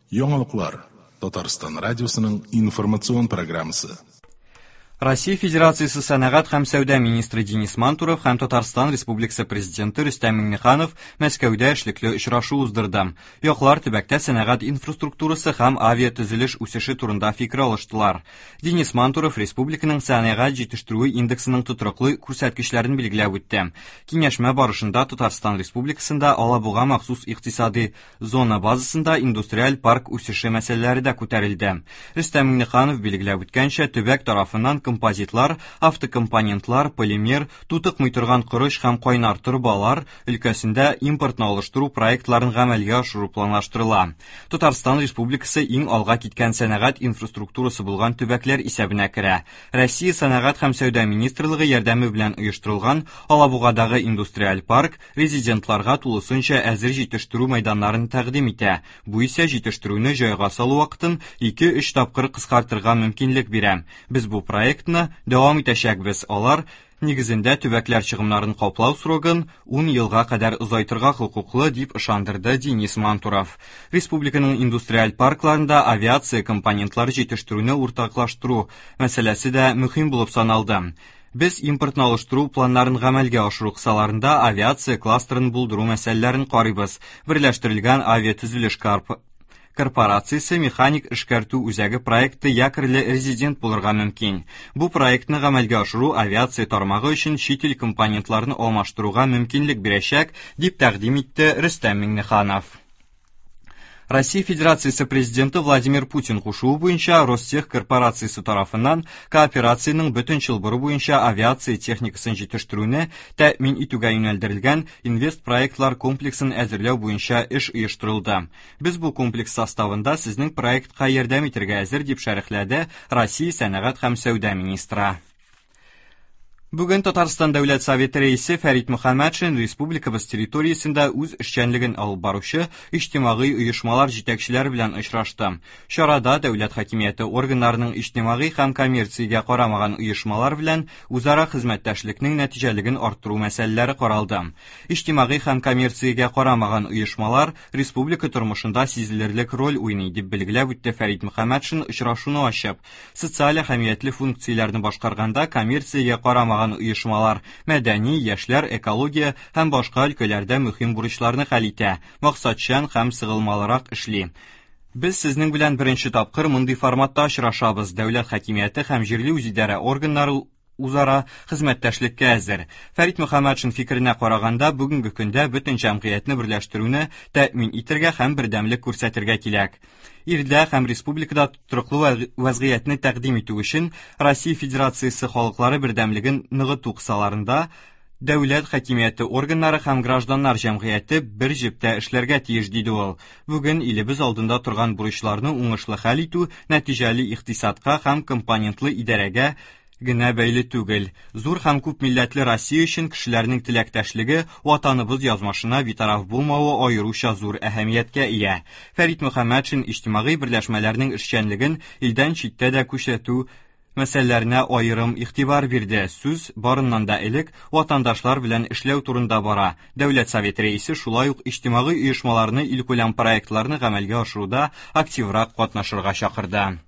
Яңалыклар. Татарстан радиосының информацион программасы. Россия Федерациясы сәнәгать һәм сәүдә министры Денис Мантуров һәм Татарстан Республикасы президенты Рөстәм Миңнеханов Мәскәүдә эшлекле очрашу уздырды. Яклар төбәктә сәнәгать инфраструктурасы һәм авиатөзелеш үсеше турында фикер алыштылар. Денис Мантуров республиканың сәнәгать җитештерү индексының тотрыклы күрсәткечләрен билгеләп үтте. Киңәшмә барышында Татарстан Республикасында Алабуга махсус икътисади зона базасында индустриаль парк үсеше мәсьәләләре дә күтәрелде. Рөстәм Миңнеханов билгеләп үткәнчә, төбәк тарафыннан композитлар, автокомпонентлар, полимер, тутыкмый торган корыш һәм кайнар торбалар өлкәсендә импортны алыштыру проектларын гамәлгә ашыру планлаштырыла. Татарстан Республикасы иң алга киткән сәнәгать инфраструктурасы булган төбәкләр исәбенә керә. Россия сәнәгать һәм сәүдә министрлыгы ярдәме белән оештырылган Алабугадагы индустриаль парк резидентларга тулысынча әзер җитештерү мәйданнарын тәкъдим итә. Бу исә җитештерүне җайга салу вакытын 2-3 тапкыр кыскартырга мөмкинлек бирә. Без бу проектны дәвам итәчәкбез. Алар нигезендә төбәкләр чыгымнарын каплау срогын 10 елга кадәр озайтырга хокуклы, дип ышандырды Денис Мантуров. Республиканың индустриаль паркларында авиация компонентлары җитештерүне уртаклаштыру мәсьәләсе дә мөһим булып саналды. Без импортны алыштыру планнарын гамәлгә ашыру кысаларында авиация кластерын булдыру мәсьәләләрен карыйбыз. Берләштерелгән авиатөзелеш корпорациясе механик эшкәртү үзәге проекты якорьле резидент булырга мөмкин. Бу проектны гамәлгә ашыру авиация тармагы өчен чит ил компонентларны алмаштыруга мөмкинлек бирәчәк, дип тәкъдим итте Рөстәм Миңнеханов. Россия Федерациясы президенты Владимир Путин кушуы буенча Ростех корпорациясе тарафыннан кооперациянең бөтен чылбыры буенча авиация техникасын җитештерүне тәэмин итүгә юнәлдерелгән инвест проектлар комплексын әзерләү буенча эш оештырылды. Без бу комплекс составында сезнең проектка ярдәм итәргә әзер, дип шәрехләде Россия сәнәгать һәм сәүдә министры. Бүген Татарстан Дәүләт Советы рәисе Фәрит Мөхәммәтшин республикабыз территориясендә үз эшчәнлеген алып баручы иҗтимагый оешмалар җитәкчеләре белән очрашты. Чарада дәүләт хакимияте органнарының иҗтимагый һәм коммерциягә карамаган оешмалар белән үзара хезмәттәшлекнең нәтиҗәлеген арттыру мәсьәләләре каралды. Иҗтимагый һәм коммерциягә карамаган оешмалар республика тормышында сизелерлек роль уйный, дип билгеләп үтте Фәрит Мөхәммәтшин очрашуны ачып. Социаль әһәмиятле функцияләрне башкарганда коммерциягә карамаган оешмалар мәдәни, яшьләр, экология һәм башка өлкәләрдә мөһим бурычларны хәл итә, максатчан һәм сыгылмалырак эшли. Без сезнең белән беренче тапкыр мондый форматта очрашабыз. Дәүләт хакимияте һәм җирле үзидарә органнары үзара хезмәттәшлеккә әзер. Фәрит Мөхәммәтшин фикеренә караганда, бүгенге көндә бөтен җәмгыятьне берләштерүне тәэмин итәргә һәм бердәмлек күрсәтергә кирәк. Ирдә һәм республикада тотрыклы вазгыятьне тәкъдим итү өчен Россия Федерациясе халыклары бердәмлеген ныгыту кысаларында дәүләт хакимияте органнары һәм гражданнар җәмгыяте бер җептә эшләргә тиеш, диде ул. Бүген илебез алдында торган бурычларны уңышлы хәл итү нәтиҗәле икътисадка һәм компонентлы идарәгә генә бәйле түгел. Зур һәм күп милләтле Россия өчен кешеләрнең теләктәшлеге, ватаныбыз язмышына битараф булмавы аеруча зур әһәмияткә ия. Фәрит Мөхәммәтшин иҗтимагый берләшмәләрнең эшчәнлеген илдән читтә дә күрсәтү мәсьәләләренә аерым игътибар бирде. Сүз барыннан да элек ватандашлар белән эшләү турында бара. Дәүләт Советы рәисе шулай ук иҗтимагый оешмаларны илкүләм проектларны гамәлгә ашыруда активрак катнашырга чакырды.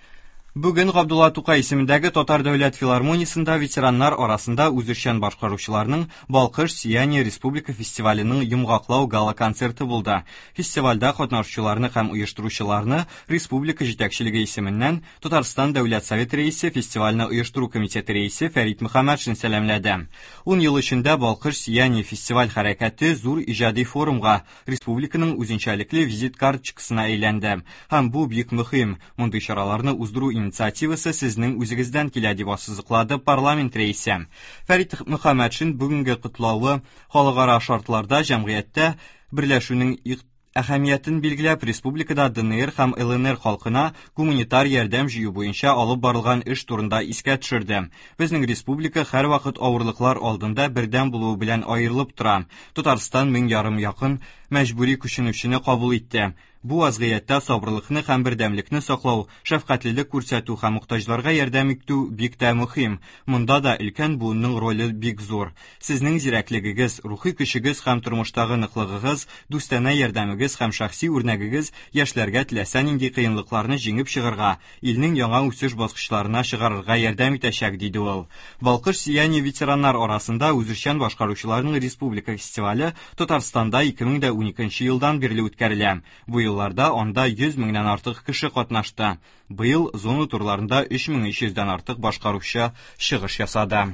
Бүген Габдулла Тукай исемендәге Татар дәүләт филармониясында ветераннар арасында үзешчән башкаручыларның Балкыш Сияние республика фестиваленең йомгаклау гала концерты булды. Фестивальдә катнашучыларны һәм оештыручыларны республика җитәкчелеге исеменнән Татарстан Дәүләт Советы рәисе, фестивальне оештыру комитеты рәисе Фәрит Мөхәммәтшин сәламләде. 10 ел эчендә Балкыш Сияние фестиваль хәрәкәте зур иҗади форумга, республиканың үзенчәлекле визит карточкасына әйләнде. Һәм бу бик мөһим. Мондый чараларны уздыру инициативасы сезнең үзегездән килә, дип ассызыклады парламент рәисе. Фәрит Мөхәммәтшин бүгенге котлаулы халыкара шартларда җәмгыятьтә берләшүнең әһәмиятен билгеләп, республикада ДНР һәм ЛНР халкына гуманитар ярдәм җыю буенча алып барылган эш турында искә төшерде. Безнең республика һәрвакыт авырлыклар алдында бердәм булуы белән аерылып тора. Татарстан 1,5 якын мәҗбүри күченүчене кабул итте. Бу вазгыятьтә сабырлыкны һәм бердәмлекне саклау, шәфкатьлелек күрсәтү һәм мохтаҗларга ярдәм итү бик тә мөһим. Монда да өлкән буынның роле бик зур. Сезнең зирәклегегез, рухи көчегез һәм тормыштагы ныклыгыгыз, дустанә ярдәмегез һәм шәхси үрнәгегез яшьләргә теләсә нинди кыенлыкларны җиңеп чыгарга, илнең яңа үсеш баскычларына чыгарырга ярдәм итәчәк, диде ул. Балкыш сияние ветераннар арасында үзешчән башкаручыларның республика фестивале Татарстанда 2012 елдан бирле үткәрелә. Бу елларда анда 100 меңнән артык кеше катнашты. Быел зона турларында 3300-дән артык башкаручы чыгыш ясады.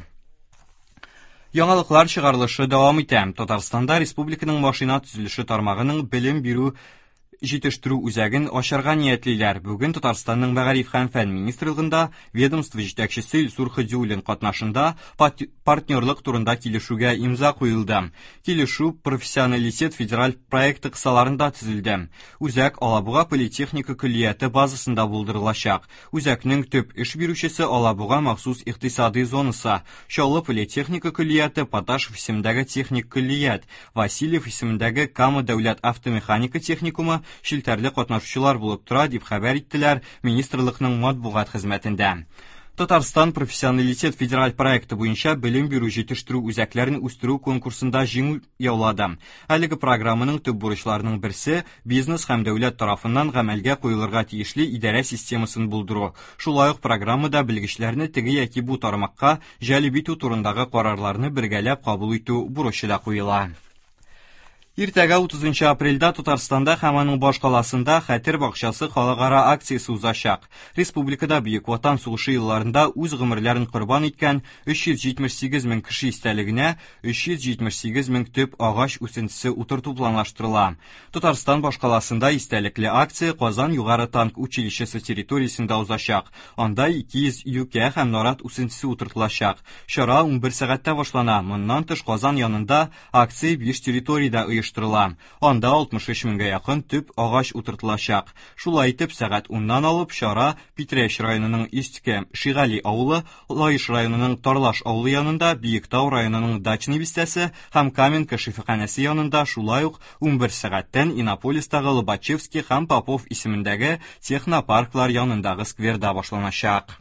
Яңалыклар чыгарылышы дәвам итә. Татарстанда республиканың машина төзелеше тармагының белем бирү җитештерү үзәген ачарга ниятлиләр. Бүген Татарстанның Мәгариф һәм фән министрлыгында ведомство җитәкчесе Илсур Хөдиуллин катнашында партнерлык турында килешүгә имза куелды. Килешү профессионалитет федераль проекты кысаларында төзелде. Үзәк Алабуга политехника көллияте базасында булдырылачак. Үзәкнең төп эш бирүчесе Алабуга махсус икътисади зонасы. Чаллы политехника көллияте, Паташев исемендәге техник көллият, Васильев исемендәге Кама дәүләт автомеханика техникумы шилтәрле катнашучылар булып тора, дип хәбәр иттеләр министрлыкның матбугат хезмәтендә. Татарстан профессионалитет федераль проекты буенча белем бирү җитештерү үзәкләрен үстерү конкурсында җиңү яулады. Әлеге программаның төп бурычларының берсе бизнес һәм дәүләт тарафыннан гамәлгә куелырга тиешле идарә системасын булдыру. Шулай ук программада белгечләрне теге яки бу тармакка җәлеп итү турындагы карарларны бергәләп кабул итү бурычы да куела. Иртәгә 30 апрельдә Татарстанда һәм аның баш каласында Хәтер бакчасы халыкара акциясе узачак. Республикада Бөек Ватан сугышы елларында үз гомерләрен корбан иткән 378 мең кеше истәлегенә 378 мең төп агач үсентесе утырту планлаштырыла. Татарстан баш каласында истәлекле акция Казан югары танк училищесы территориясендә узачак. Анда 200 юкә һәм нарат үсентесе утыртылачак. Чара 11 сәгатьтә башлана. Моннан тыш Казан янында акция 5 территориядә Анда 63 меңгә якын төп агач утыртылачак. Шулай итеп, сәгать 10-нан алып чара Питрәч районының Истке Шигали авылы, Лаиш районының Тарлаш авылы янында, Биектау районының Дачный бистәсе һәм Каменка шифаханәсе янында, шулай ук 11 сәгатьтән Иннополистагы Лобачевский һәм Попов исемендәге технопарклар янындагы скверда башланачак.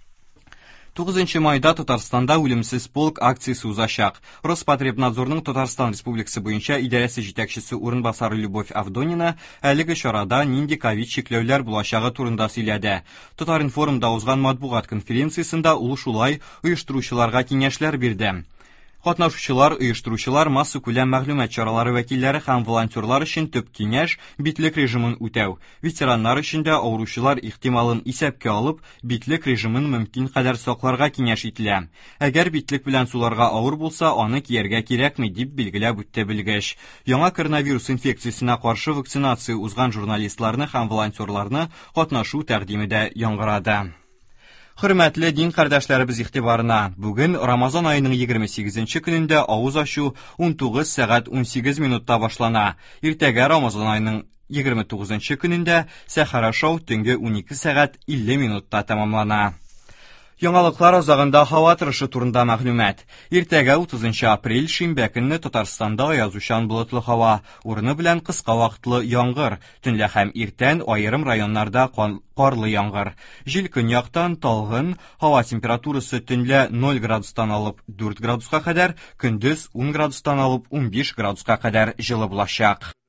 9 майда Татарстанда үлемсез полк акциясе узачак. Роспотребнадзорның Татарстан Республикасы буенча идарәсе җитәкчесе урынбасары Любовь Авдонина әлеге чарада нинди ковид чикләүләр булачагы турында сөйләде. Татаринформда узган матбугат конференциясында ул шулай оештыручыларга киңәшләр бирде. Катнашучылар, оештыручылар, масса күләм мәгълүмат чаралары вәкилләре һәм волонтерлар өчен төп киңәш битлек режимын үтәү. Ветераннар өчен дә авыручылар ихтималын исәпкә алып, битлек режимын мөмкин кадәр сакларга киңәш ителә. Әгәр битлек белән суларга авыр булса, аны кияргә кирәкми, дип билгеләп үтте белгеч. Яңа коронавирус инфекциясенә каршы вакцинация узган журналистларны һәм волонтерларны катнашу тәкъдиме дә яңгырады. Хөрмәтле дин кардәшләребез игътибарына, бүген Рамазан аеның 28-нче көнендә авыз ачу 19 сәгать 18 минутта башлана. Иртәгә Рамазан аеның 29-нче көнендә сәхәр ашау төнге 12 сәгать 50 минутта тәмамлана. Яңалыклар азагында һава торышы турында мәгълүмат. Иртәгә 30 апрель шимбә көнне Татарстанда аязучан болытлы һава, урыны белән кыска вакытлы яңгыр, төнлә һәм иртән аерым районнарда карлы яңгыр. Җил көньяктан талгын, һава температурасы төнлә 0 градустан алып 4 градуска кадәр, көндез 10 градустан алып 15 градуска кадәр җылы булачак.